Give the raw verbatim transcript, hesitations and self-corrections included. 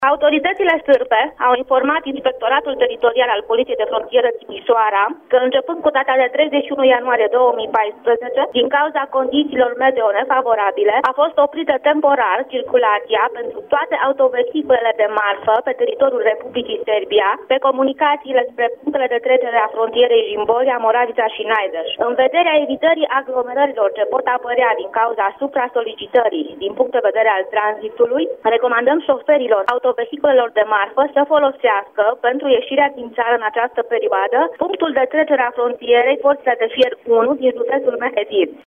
Autoritățile sârbe au informat Inspectoratul Teritorial al Poliției de Frontieră Timișoara că începând cu data de treizeci și unu ianuarie două mii paisprezece, din cauza condițiilor meteo nefavorabile, a fost oprită temporar circulația pentru toate autovehiculele de marfă pe teritoriul Republicii Serbia, pe comunicațiile spre punctele de trecere a frontierei Jimboria, Moravița și Naideș. În vederea evitării aglomerărilor ce pot apărea din cauza supra-solicitării din punct de vedere al tranzitului, recomandăm șoferilor autovehiculelor de marfă să folosească pentru ieșirea din țară în această perioadă punctul de trecere a frontierei Porțile de Fier unu din județul Mehedin.